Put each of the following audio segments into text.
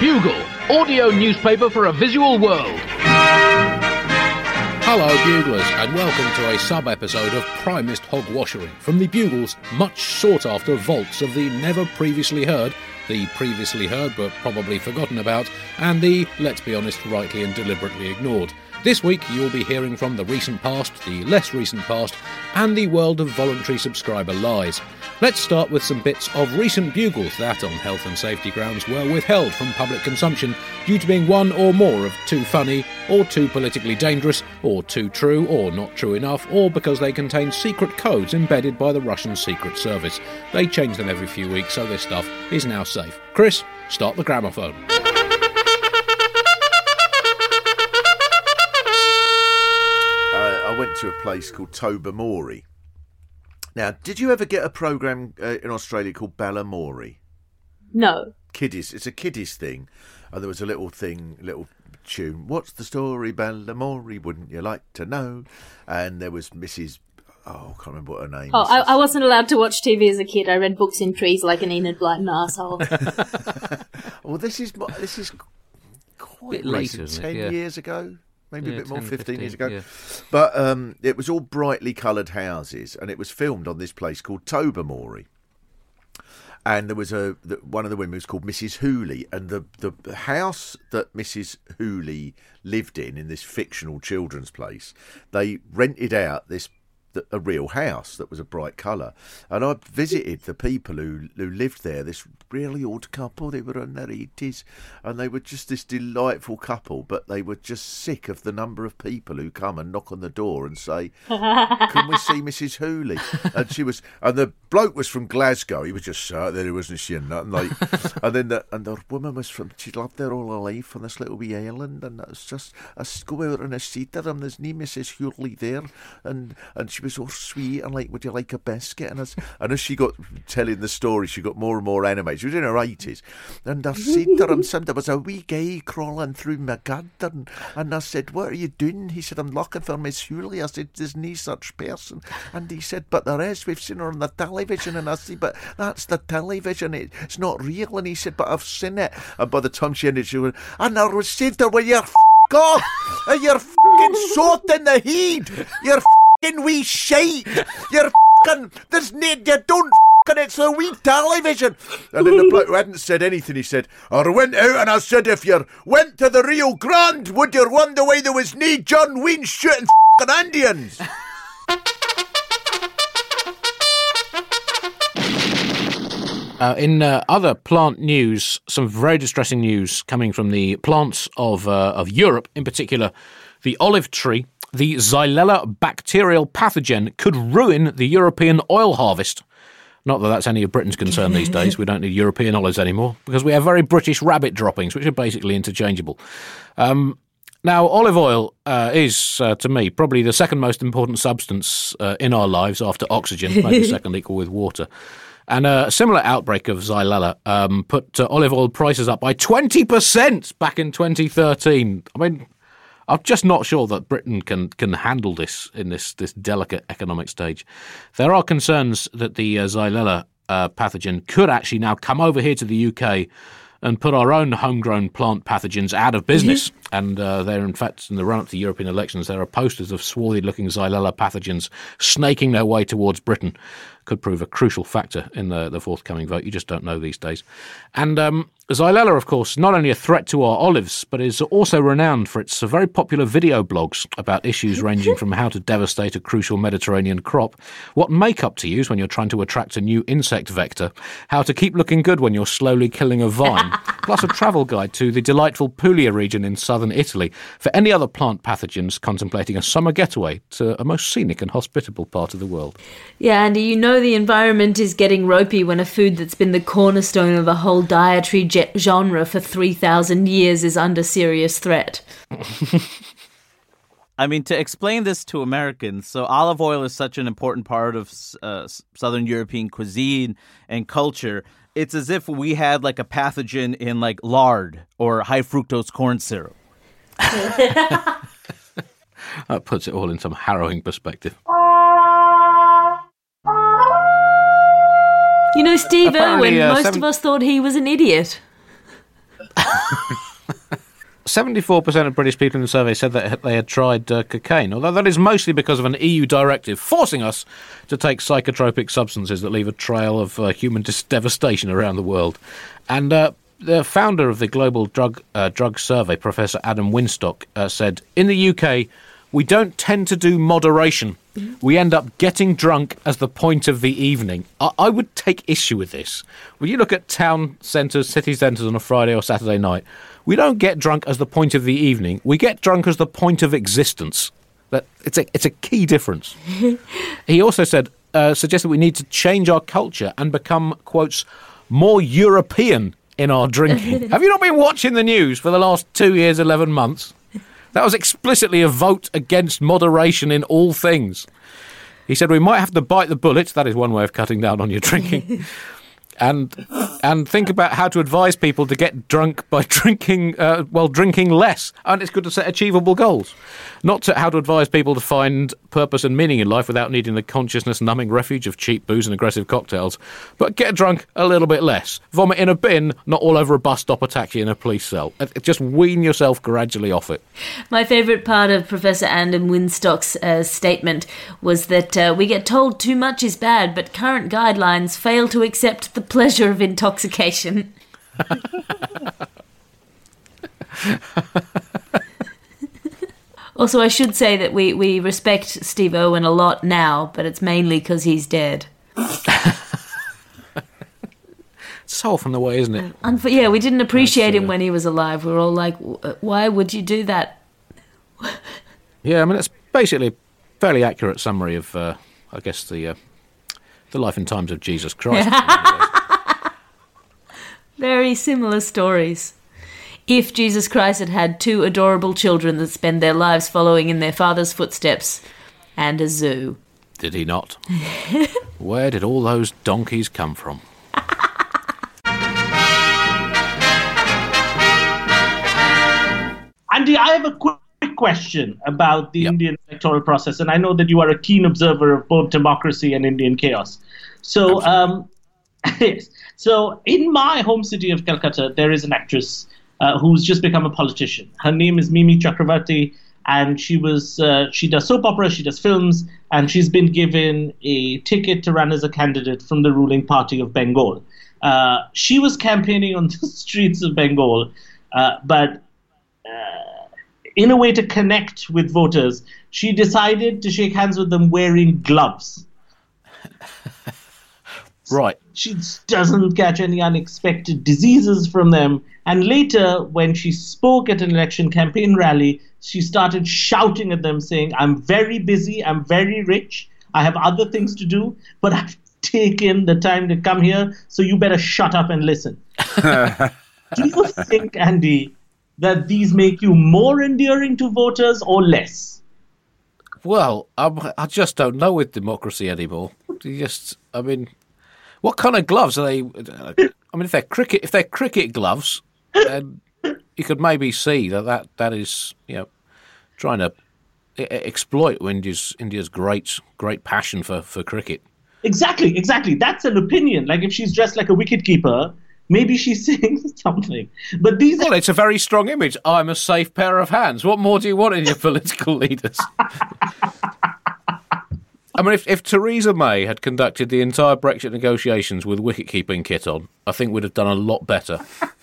Bugle, audio newspaper for a visual world. Hello, Buglers, and welcome to a sub-episode of Primest Hogwashery from the Bugle's much sought-after vaults of the never previously heard, the previously heard but probably forgotten about, and the, let's be honest, rightly and deliberately ignored. This week you'll be hearing from the recent past, the less recent past, and the world of voluntary subscriber lies. Let's start with some bits of recent bugles that, on health and safety grounds, were withheld from public consumption due to being one or more of too funny, or too politically dangerous, or too true, or not true enough, or because they contain secret codes embedded by the Russian Secret Service. They change them every few weeks, so this stuff is now safe. Chris, start the gramophone. I went to a place called Tobermory. Now, did you ever get a programme in Australia called Balamori? No. Kiddies. It's a kiddies thing. And there was a little tune. What's the story, Balamori? Wouldn't you like to know? And there was Mrs. Oh, I can't remember what her name is. I wasn't allowed to watch TV as a kid. I read books in trees like an Enid Blyton arsehole. Well, this is quite later, 10 years ago. Maybe a bit more, 15 years ago. Yeah. But it was all brightly coloured houses, and it was filmed on this place called Tobermory. And there was one of the women was called Mrs. Hooley, and the house that Mrs. Hooley lived in this fictional children's place, they rented out a real house that was a bright colour. And I visited the people who lived there, this really old couple. They were in their 80s, and they were just this delightful couple, but they were just sick of the number of people who come and knock on the door and say, can we see Mrs. Hooley? And the bloke was from Glasgow. He was just sat there, he wasn't saying nothing. And the woman was she lived there all her life on this little wee island, and it was just, I go out and I see to them, there's no Mrs. Hooley there, and she was all sweet and like, would you like a biscuit? And as she got telling the story, she got more and more animated. She was in her 80s, and I said to him, there was a wee guy crawling through my garden, and I said, what are you doing? He said, I'm looking for Miss Hooley. I said, there's no such person. And he said, but there is, we've seen her on the television. And I said, but that's the television, it's not real. And he said, but I've seen it. And by the time she ended, she went, and I was saying to her, well, you're off, and you're fucking soaked in the heat, you're fucking wee shite, you're fucking, you don't it's a wee television. And then the bloke who hadn't said anything, he said, I went out and I said, if you went to the Rio Grande, would you wonder why there was no John Wayne shooting fucking Indians? In other plant news, some very distressing news coming from the plants of Europe, in particular the olive tree. The Xylella bacterial pathogen could ruin the European oil harvest. Not that that's any of Britain's concern these days. We don't need European olives anymore because we have very British rabbit droppings, which are basically interchangeable. Now, olive oil is, to me, probably the second most important substance in our lives after oxygen, maybe second equal with water. And a similar outbreak of Xylella put olive oil prices up by 20% back in 2013. I mean, I'm just not sure that Britain can handle this in this delicate economic stage. There are concerns that the Xylella pathogen could actually now come over here to the UK and put our own homegrown plant pathogens out of business. And there, in fact, in the run-up to European elections, there are posters of swarthy-looking Xylella pathogens snaking their way towards Britain. Could prove a crucial factor in the forthcoming vote. You just don't know these days. And Xylella, of course, not only a threat to our olives, but is also renowned for its very popular video blogs about issues ranging from how to devastate a crucial Mediterranean crop, what makeup to use when you're trying to attract a new insect vector, how to keep looking good when you're slowly killing a vine, plus a travel guide to the delightful Puglia region in southern Italy for any other plant pathogens contemplating a summer getaway to a most scenic and hospitable part of the world. Yeah, Andy, you know the environment is getting ropey when a food that's been the cornerstone of the whole dietary genre for 3,000 years is under serious threat. I mean, to explain this to Americans, so olive oil is such an important part of Southern European cuisine and culture. It's as if we had like a pathogen in like lard or high fructose corn syrup. That puts it all in some harrowing perspective. You know, Steve Irwin, most of us thought he was an idiot. 74% of British people in the survey said that they had tried cocaine, although that is mostly because of an EU directive forcing us to take psychotropic substances that leave a trail of human devastation around the world. And the founder of the Global Drug Survey, Professor Adam Winstock, said, in the UK, we don't tend to do moderation. We end up getting drunk as the point of the evening. I would take issue with this. When you look at town centres, city centres on a Friday or Saturday night, we don't get drunk as the point of the evening. We get drunk as the point of existence. It's a key difference. He also suggested we need to change our culture and become, quotes, more European in our drinking. Have you not been watching the news for the last 2 years, 11 months? That was explicitly a vote against moderation in all things. He said we might have to bite the bullet. That is one way of cutting down on your drinking. And think about how to advise people to get drunk by drinking less. And it's good to set achievable goals. Not how to advise people to find purpose and meaning in life without needing the consciousness-numbing refuge of cheap booze and aggressive cocktails. But get drunk a little bit less. Vomit in a bin, not all over a bus stop or taxi in a police cell. Just wean yourself gradually off it. My favourite part of Professor Adam Winstock's statement was that we get told too much is bad, but current guidelines fail to accept the pleasure of intoxication. Also, I should say that we respect Steve Irwin a lot now, but it's mainly because he's dead. So often the way, isn't it? Yeah, we didn't appreciate him when he was alive. We were all like, why would you do that? Yeah, I mean, it's basically a fairly accurate summary of, I guess, the life and times of Jesus Christ. Very similar stories. If Jesus Christ had had two adorable children that spend their lives following in their father's footsteps, and a zoo. Did he not? Where did all those donkeys come from? Andy, I have a quick question about the Indian electoral process, and I know that you are a keen observer of both democracy and Indian chaos. So, so in my home city of Calcutta, there is an actress who's just become a politician. Her name is Mimi Chakravarti, and she does soap opera, she does films, and she's been given a ticket to run as a candidate from the ruling party of Bengal. She was campaigning on the streets of Bengal, but in a way to connect with voters, she decided to shake hands with them wearing gloves. Right. She doesn't catch any unexpected diseases from them. And later, when she spoke at an election campaign rally, she started shouting at them saying, I'm very busy, I'm very rich, I have other things to do, but I've taken the time to come here, so you better shut up and listen. Do you think, Andy, that these make you more endearing to voters or less? Well, I just don't know with democracy anymore. What kind of gloves are they? I mean, if they're cricket gloves, then you could maybe see that is, trying to exploit India's great passion for cricket. Exactly. That's an opinion. Like if she's dressed like a wicketkeeper, maybe she's saying something. But it's a very strong image. I'm a safe pair of hands. What more do you want in your political leaders? I mean, if Theresa May had conducted the entire Brexit negotiations with wicket-keeping kit on, I think we'd have done a lot better.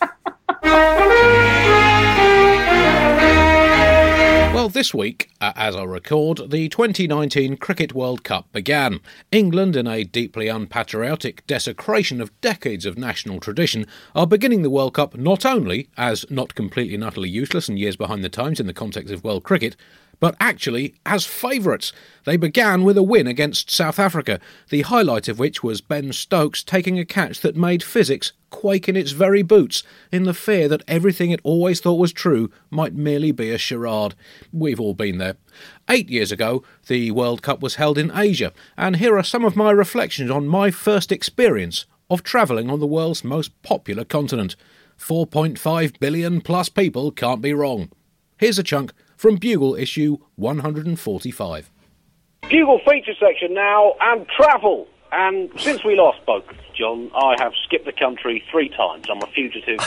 Well, this week, as I record, the 2019 Cricket World Cup began. England, in a deeply unpatriotic desecration of decades of national tradition, are beginning the World Cup not only as not completely and utterly useless and years behind the times in the context of world cricket, but actually as favourites. They began with a win against South Africa, the highlight of which was Ben Stokes taking a catch that made physics quake in its very boots, in the fear that everything it always thought was true might merely be a charade. We've all been there. 8 years ago, the World Cup was held in Asia, and here are some of my reflections on my first experience of travelling on the world's most popular continent. 4.5 billion plus people can't be wrong. Here's a chunk from Bugle issue 145. Bugle feature section now, and travel. And since we last spoke, John, I have skipped the country 3 times. I'm a fugitive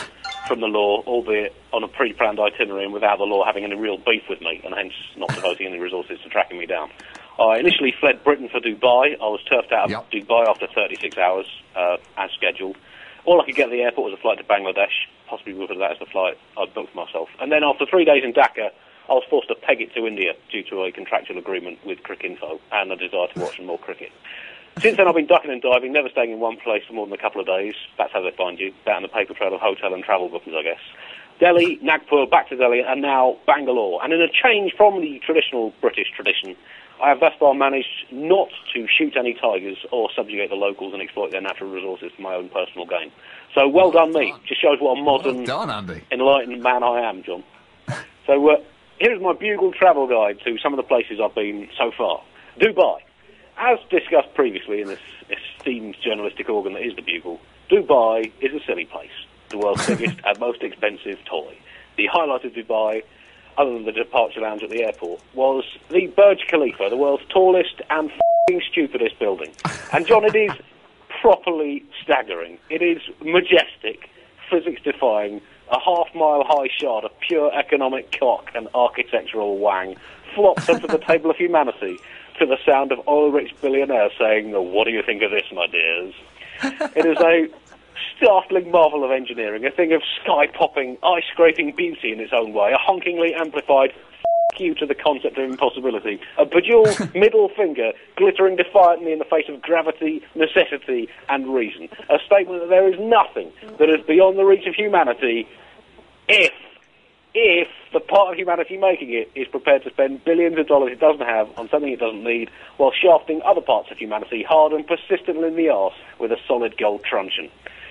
from the law, albeit on a pre-planned itinerary and without the law having any real beef with me, and hence not devoting any resources to tracking me down. I initially fled Britain for Dubai. I was turfed out of Dubai after 36 hours, as scheduled. All I could get at the airport was a flight to Bangladesh, possibly because that is the flight I'd booked myself. And then after 3 days in Dhaka, I was forced to peg it to India due to a contractual agreement with Cricinfo and a desire to watch some more cricket. Since then, I've been ducking and diving, never staying in one place for more than a couple of days. That's how they find you, down the paper trail of hotel and travel bookings, I guess. Delhi, Nagpur, back to Delhi, and now Bangalore. And in a change from the traditional British tradition, I have thus far managed not to shoot any tigers or subjugate the locals and exploit their natural resources for my own personal gain. So well done me. Just shows what a modern, enlightened man I am, John. So here's my Bugle travel guide to some of the places I've been so far. Dubai. As discussed previously in this esteemed journalistic organ that is the Bugle, Dubai is a silly place. The world's biggest and most expensive toy. The highlight of Dubai, other than the departure lounge at the airport, was the Burj Khalifa, the world's tallest and f***ing stupidest building. And John, it is properly staggering. It is majestic, physics-defying, a half-mile high shard of pure economic cock and architectural wang flopped onto the table of humanity to the sound of oil-rich billionaires saying, "What do you think of this, my dears?" It is a startling marvel of engineering, a thing of sky-popping, eye-scraping beauty in its own way, a honkingly amplified f*** you to the concept of impossibility, a bejeweled middle finger glittering defiantly in the face of gravity, necessity, and reason. A statement that there is nothing that is beyond the reach of humanity if the part of humanity making it is prepared to spend billions of dollars it doesn't have on something it doesn't need, while shafting other parts of humanity hard and persistently in the arse with a solid gold truncheon.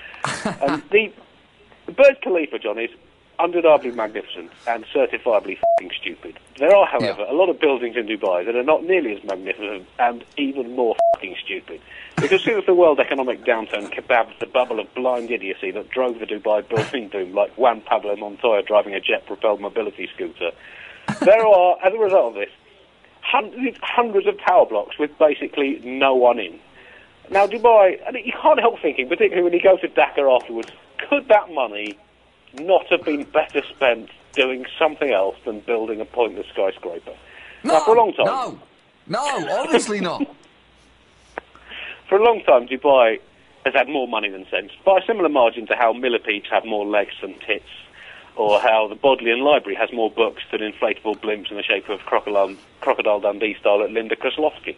The Burj Khalifa, John, is undeniably magnificent and certifiably f***ing stupid. There are, however, a lot of buildings in Dubai that are not nearly as magnificent and even more f***ing stupid. Because since the world economic downturn kebabbed the bubble of blind idiocy that drove the Dubai building boom like Juan Pablo Montoya driving a jet-propelled mobility scooter, there are, as a result of this, hundreds of tower blocks with basically no one in. Now, Dubai, and you can't help thinking, particularly when you go to Dhaka afterwards, could that money not have been better spent doing something else than building a pointless skyscraper? No, now, for a long time, no, obviously not. For a long time, Dubai has had more money than sense, by a similar margin to how millipedes have more legs than tits, or how the Bodleian Library has more books than inflatable blimps in the shape of Crocodile Dundee style at Linda Kraslovsky.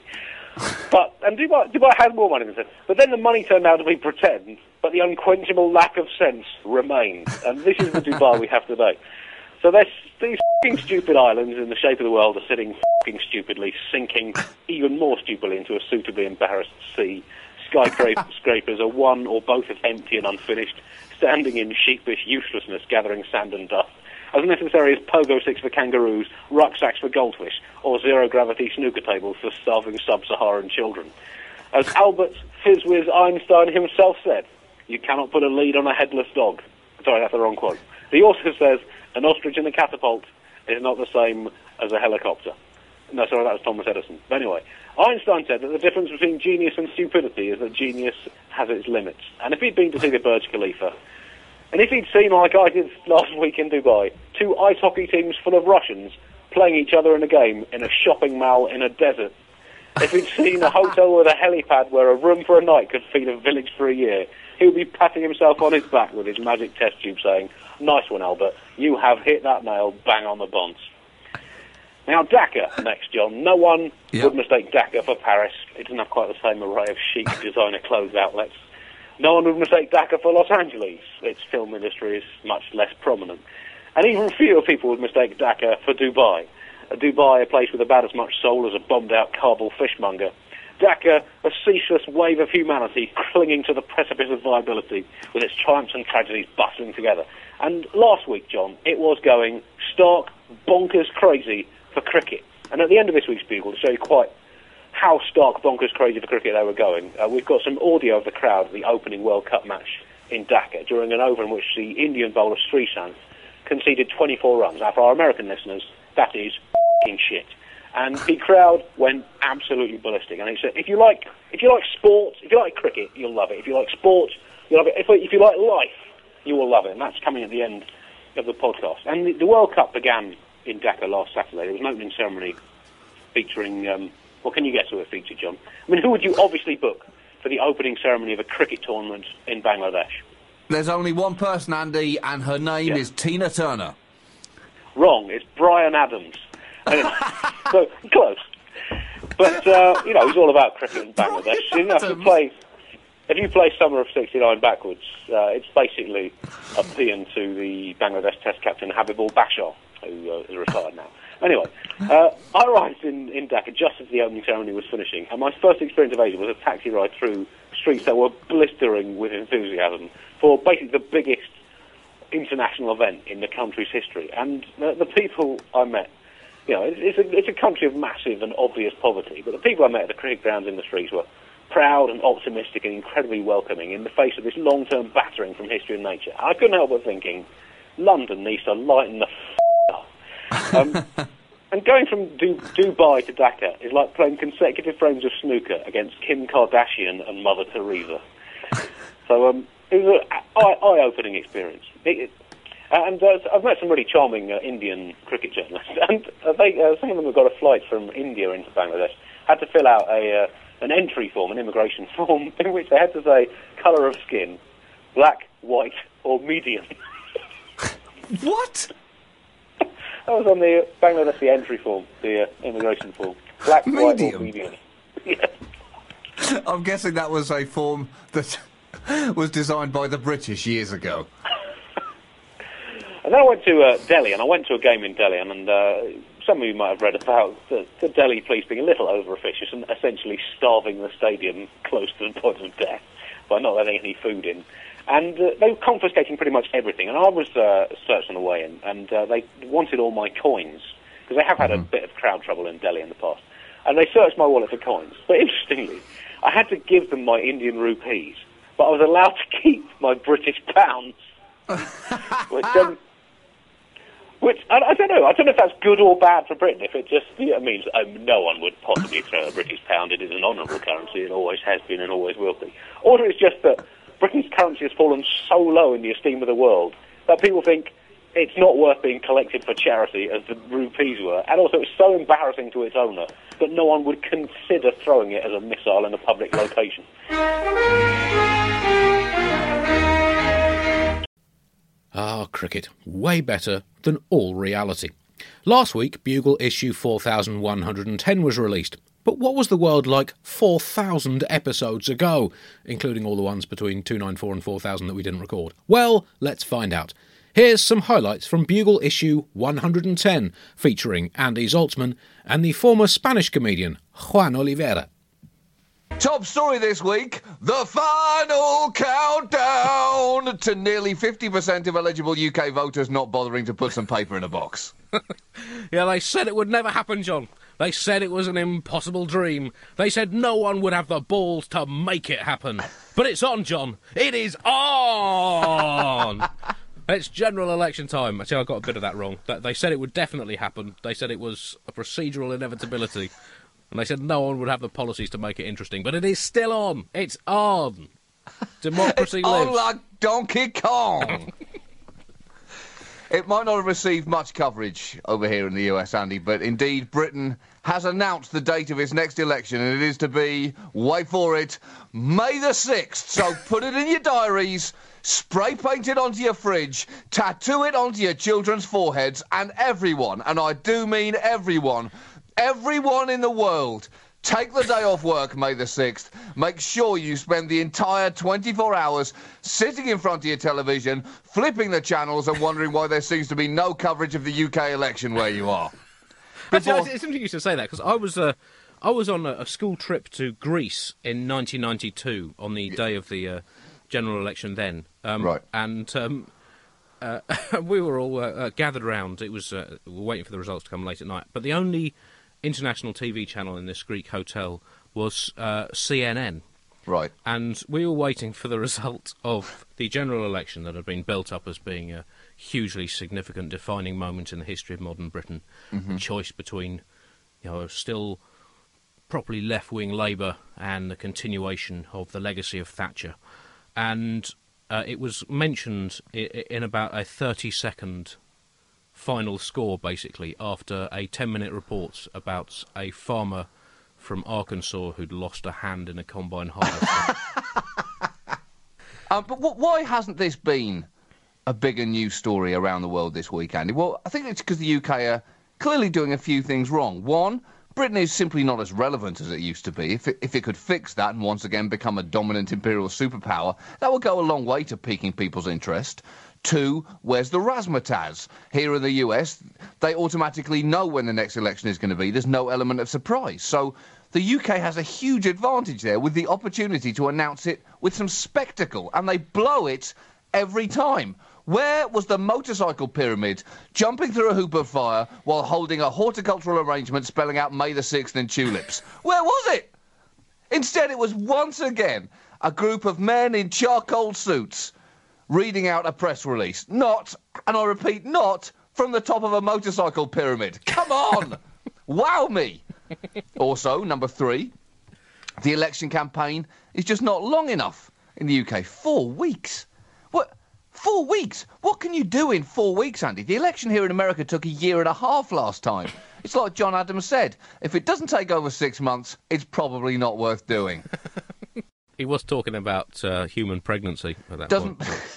And Dubai has more money than sense. But then the money turned out to be pretend, but the unquenchable lack of sense remained. And this is the Dubai we have today. So these f***ing stupid islands in the shape of the world are sitting f***ing stupidly, sinking even more stupidly into a suitably embarrassed sea. Skyscrapers are one or both as empty and unfinished, standing in sheepish uselessness, gathering sand and dust. As necessary as pogo sticks for kangaroos, rucksacks for goldfish, or zero-gravity snooker tables for starving sub-Saharan children. As Albert Fizzwiz Einstein himself said, you cannot put a lead on a headless dog. Sorry, that's the wrong quote. He also says, an ostrich in a catapult is not the same as a helicopter. No, sorry, that was Thomas Edison. But anyway, Einstein said that the difference between genius and stupidity is that genius has its limits. And if he'd been to see the Burj Khalifa, and if he'd seen, like I did last week in Dubai, two ice hockey teams full of Russians playing each other in a game in a shopping mall in a desert, if he'd seen a hotel with a helipad where a room for a night could feed a village for a year, he would be patting himself on his back with his magic test tube saying, "Nice one, Albert. You have hit that nail bang on the bonce." Now, Dhaka next, John. No one would mistake Dhaka for Paris. It doesn't have quite the same array of chic designer clothes outlets. No one would mistake Dhaka for Los Angeles. Its film industry is much less prominent. And even fewer people would mistake Dhaka for Dubai. Dubai, a place with about as much soul as a bombed-out Kabul fishmonger. Dhaka, a ceaseless wave of humanity clinging to the precipice of viability, with its triumphs and tragedies bustling together. And last week, John, it was going stark, bonkers crazy for cricket. And at the end of this week's Bugle, to show you quite how stark, bonkers crazy for cricket they were going, we've got some audio of the crowd at the opening World Cup match in Dhaka during an over in which the Indian bowler Sreesanth conceded 24 runs. Now, for our American listeners, that is f***ing shit. And the crowd went absolutely ballistic. And if you like sport, if you like cricket, you'll love it. If you like sport, you'll love it. If you like life, You will love it, and that's coming at the end of the podcast. And the World Cup began in Dhaka last Saturday. There was an opening ceremony featuring... what can you guess who it featured, John? I mean, who would you obviously book for the opening ceremony of a cricket tournament in Bangladesh? There's only one person, Andy, and her name is Tina Turner. Wrong. It's Brian Adams. So, close. But, he's all about cricket in Bangladesh. If you play Summer of '69 backwards, it's basically a paean to the Bangladesh Test captain Habibul Bashar, who is retired now. Anyway, I arrived in Dhaka just as the opening ceremony was finishing, and my first experience of Asia was a taxi ride through streets that were blistering with enthusiasm for basically the biggest international event in the country's history. And the people I met, it's a country of massive and obvious poverty, but the people I met at the cricket grounds in the streets were proud and optimistic and incredibly welcoming in the face of this long-term battering from history and nature. I couldn't help but thinking, London needs to lighten the up. And going from Dubai to Dhaka is like playing consecutive frames of snooker against Kim Kardashian and Mother Teresa. So it was an eye-opening experience. And I've met some really charming Indian cricket journalists, and some of them have got a flight from India into Bangladesh, had to fill out an entry form, an immigration form, in which they had to say colour of skin, black, white, or medium. What? That was on the Bangladeshi entry form, the immigration form. Black, white, or medium. Yeah. I'm guessing that was a form that was designed by the British years ago. And then I went to Delhi, and I went to a game in Delhi, and some of you might have read about the Delhi police being a little over-officious and essentially starving the stadium close to the point of death by not letting any food in. And they were confiscating pretty much everything. And I was searched on the way in, and they wanted all my coins, because they have had a bit of crowd trouble in Delhi in the past. And they searched my wallet for coins. But interestingly, I had to give them my Indian rupees, but I was allowed to keep my British pounds. Which I don't know. I don't know if that's good or bad for Britain. If it just means no one would possibly throw a British pound. It is an honourable currency. It always has been and always will be. Or it's just that Britain's currency has fallen so low in the esteem of the world that people think it's not worth being collected for charity as the rupees were. And also it's so embarrassing to its owner that no one would consider throwing it as a missile in a public location. Ah, cricket. Way better than all reality. Last week, Bugle issue 4110 was released. But what was the world like 4,000 episodes ago, including all the ones between 294 and 4,000 that we didn't record? Well, let's find out. Here's some highlights from Bugle issue 110, featuring Andy Zaltzman and the former Spanish comedian Juan Oliveira. Top story this week, the final countdown to nearly 50% of eligible UK voters not bothering to put some paper in a box. Yeah, they said it would never happen, John. They said it was an impossible dream. They said no one would have the balls to make it happen. But it's on, John. It is on! It's general election time. Actually, I got a bit of that wrong. They said it would definitely happen. They said it was a procedural inevitability. And they said no one would have the policies to make it interesting. But it is still on. It's on. Democracy it's lives. on like Donkey Kong. It might not have received much coverage over here in the US, Andy, but indeed Britain has announced the date of its next election, and it is to be, wait for it, May the 6th. So put it in your diaries, spray paint it onto your fridge, tattoo it onto your children's foreheads, and everyone, and I do mean everyone in the world, take the day off work, May the 6th. Make sure you spend the entire 24 hours sitting in front of your television, flipping the channels and wondering why there seems to be no coverage of the UK election where you are. Actually, it's interesting you should say that, because I was on a school trip to Greece in 1992 on the day of the general election then. Right. And we were all gathered around. It was we were waiting for the results to come late at night. But the only international TV channel in this Greek hotel was CNN. Right. And we were waiting for the result of the general election that had been built up as being a hugely significant defining moment in the history of modern Britain. The choice between, still properly left-wing Labour and the continuation of the legacy of Thatcher. And it was mentioned in about a 30-second final score, basically, after a 10-minute report about a farmer from Arkansas who'd lost a hand in a combine harvester. But why hasn't this been a bigger news story around the world this week, Andy? Well, I think it's because the UK are clearly doing a few things wrong. One, Britain is simply not as relevant as it used to be. If it could fix that and once again become a dominant imperial superpower, that would go a long way to piquing people's interest. Two, where's the razzmatazz? Here in the US, they automatically know when the next election is going to be. There's no element of surprise. So the UK has a huge advantage there with the opportunity to announce it with some spectacle, and they blow it every time. Where was the motorcycle pyramid jumping through a hoop of fire while holding a horticultural arrangement spelling out May the 6th in tulips? Where was it? Instead, it was once again a group of men in charcoal suits reading out a press release. Not, and I repeat, not from the top of a motorcycle pyramid. Come on! Wow me! Also, number 3, the election campaign is just not long enough in the UK. 4 weeks. What? 4 weeks? What can you do in 4 weeks, Andy? The election here in America took 1.5 years last time. It's like John Adams said, if it doesn't take over 6 months, it's probably not worth doing. He was talking about human pregnancy at that point.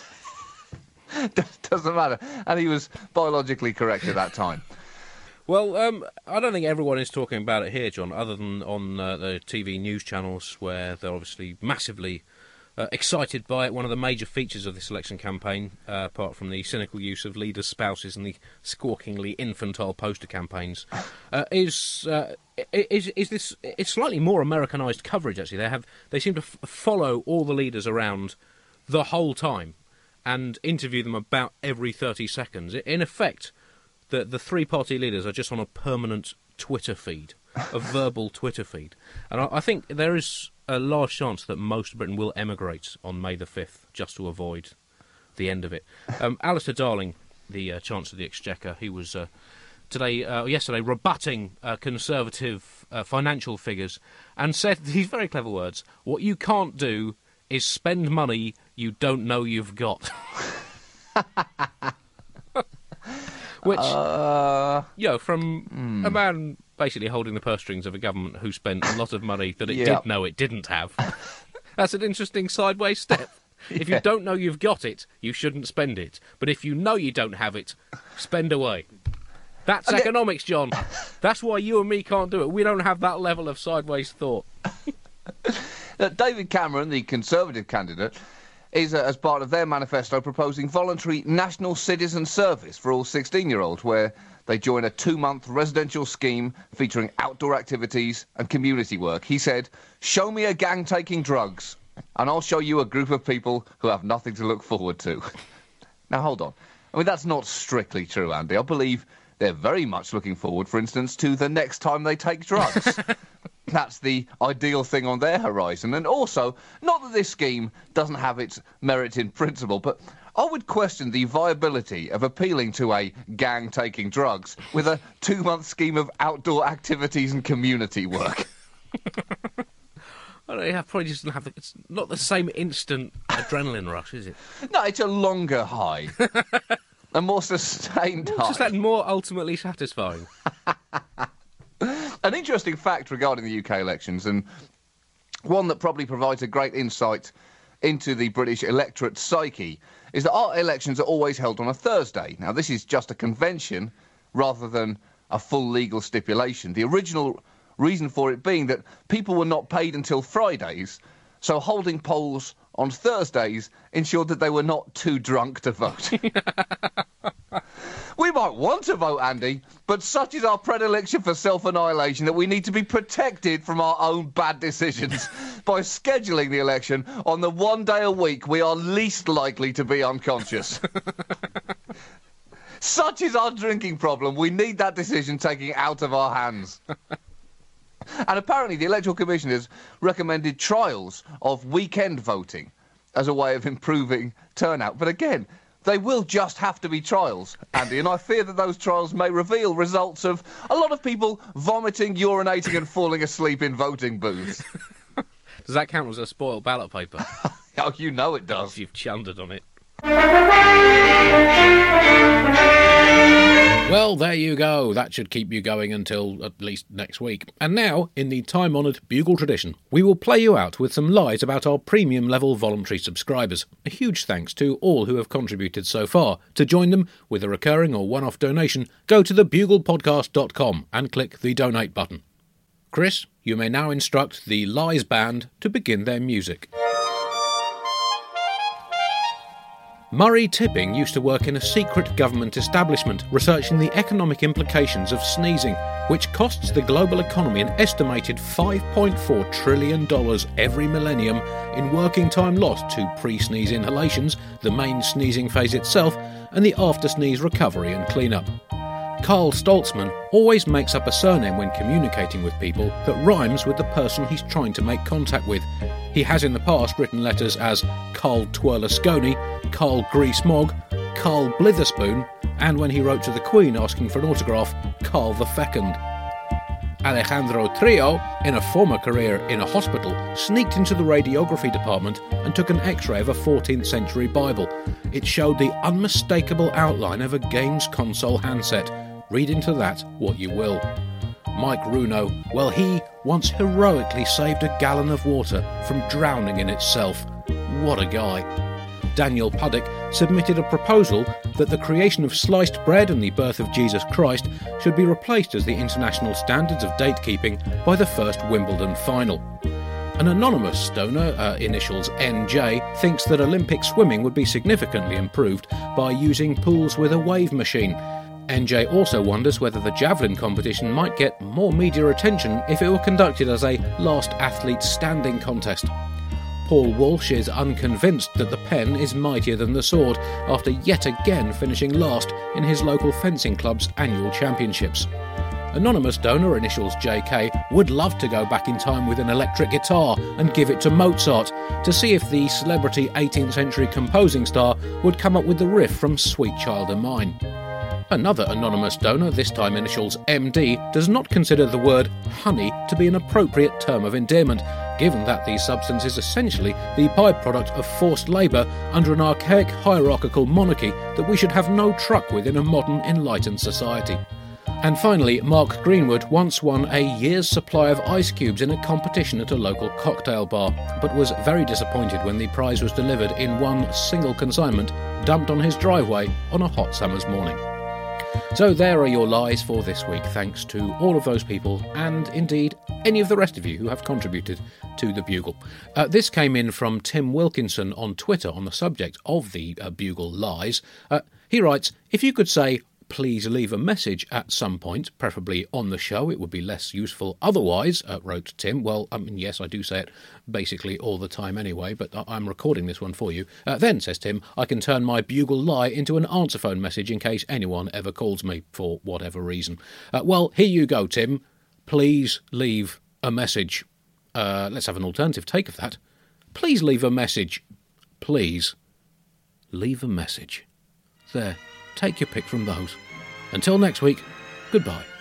Doesn't matter. And he was biologically correct at that time. Well, I don't think everyone is talking about it here, John, other than on the TV news channels where they're obviously massively excited by it. One of the major features of this election campaign, apart from the cynical use of leaders' spouses and the squawkingly infantile poster campaigns, is this? It's slightly more Americanised coverage. Actually, they seem to follow all the leaders around the whole time and interview them about every 30 seconds. In effect, the three-party leaders are just on a permanent Twitter feed, a verbal Twitter feed, and I think there is a large chance that most of Britain will emigrate on May the 5th, just to avoid the end of it. Alistair Darling, the Chancellor of the Exchequer, he was yesterday rebutting Conservative financial figures and said these very clever words: "What you can't do is spend money you don't know you've got." Which, from a man basically holding the purse strings of a government who spent a lot of money that it did know it didn't have. That's an interesting sideways step. If you don't know you've got it, you shouldn't spend it. But if you know you don't have it, spend away. That's economics, John. That's why you and me can't do it. We don't have that level of sideways thought. David Cameron, the Conservative candidate, is, as part of their manifesto, proposing voluntary national citizen service for all 16-year-olds, where they join a 2-month residential scheme featuring outdoor activities and community work. He said, "Show me a gang taking drugs, and I'll show you a group of people who have nothing to look forward to." Now, hold on. I mean, that's not strictly true, Andy. I believe they're very much looking forward, for instance, to the next time they take drugs. That's the ideal thing on their horizon. And also, not that this scheme doesn't have its merit in principle, but I would question the viability of appealing to a gang taking drugs with a 2-month scheme of outdoor activities and community work. Probably just doesn't have. It's not the same instant adrenaline rush, is it? No, it's a longer high. A more sustained high. Just that more ultimately satisfying. An interesting fact regarding the UK elections, and one that probably provides a great insight into the British electorate's psyche, is that our elections are always held on a Thursday. Now, this is just a convention rather than a full legal stipulation. The original reason for it being that people were not paid until Fridays, so holding polls on Thursdays ensured that they were not too drunk to vote. We might want to vote, Andy, but such is our predilection for self-annihilation that we need to be protected from our own bad decisions by scheduling the election on the one day a week we are least likely to be unconscious. Such is our drinking problem. We need that decision taking out of our hands. And apparently the Electoral Commission has recommended trials of weekend voting as a way of improving turnout. But again, they will just have to be trials, Andy, and I fear that those trials may reveal results of a lot of people vomiting, urinating and falling asleep in voting booths. Does that count as a spoiled ballot paper? Oh, you know it does. You've chundered on it. Well, there you go. That should keep you going until at least next week. And now, in the time-honoured Bugle tradition, we will play you out with some lies about our premium-level voluntary subscribers. A huge thanks to all who have contributed so far. To join them with a recurring or one-off donation, go to thebuglepodcast.com and click the donate button. Chris, you may now instruct the Lies Band to begin their music. Murray Tipping used to work in a secret government establishment researching the economic implications of sneezing, which costs the global economy an estimated $5.4 trillion every millennium in working time lost to pre-sneeze inhalations, the main sneezing phase itself, and the after-sneeze recovery and clean-up. Carl Stoltzman always makes up a surname when communicating with people that rhymes with the person he's trying to make contact with. He has in the past written letters as Carl Twirlascone, Carl Grease-Mogg, Carl Blitherspoon, and when he wrote to the Queen asking for an autograph, Carl the Fecund. Alejandro Trio, in a former career in a hospital, sneaked into the radiography department and took an X-ray of a 14th century Bible. It showed the unmistakable outline of a games console handset. Read into that what you will. Mike Runo, well, he once heroically saved a gallon of water from drowning in itself. What a guy. Daniel Puddick submitted a proposal that the creation of sliced bread and the birth of Jesus Christ should be replaced as the international standards of date-keeping by the first Wimbledon final. An anonymous donor, initials NJ, thinks that Olympic swimming would be significantly improved by using pools with a wave machine. NJ also wonders whether the javelin competition might get more media attention if it were conducted as a last athlete standing contest. Paul Walsh is unconvinced that the pen is mightier than the sword after yet again finishing last in his local fencing club's annual championships. Anonymous donor, initials JK, would love to go back in time with an electric guitar and give it to Mozart to see if the celebrity 18th century composing star would come up with the riff from Sweet Child O' Mine. Another anonymous donor, this time initials MD, does not consider the word honey to be an appropriate term of endearment, given that the substance is essentially the byproduct of forced labour under an archaic hierarchical monarchy that we should have no truck with in a modern enlightened society. And finally, Mark Greenwood once won a year's supply of ice cubes in a competition at a local cocktail bar, but was very disappointed when the prize was delivered in one single consignment, dumped on his driveway on a hot summer's morning. So there are your lies for this week, thanks to all of those people, and indeed any of the rest of you who have contributed to the Bugle. This came in from Tim Wilkinson on Twitter on the subject of the Bugle lies. He writes, if you could say, please leave a message at some point, preferably on the show, it would be less useful otherwise, wrote Tim. Well, I mean, yes, I do say it basically all the time anyway, but I'm recording this one for you. Then, says Tim, I can turn my Bugle lie into an answer phone message in case anyone ever calls me for whatever reason. Well, here you go, Tim. Please leave a message. Let's have an alternative take of that. Please leave a message. Please leave a message. There. Take your pick from those. Until next week, goodbye.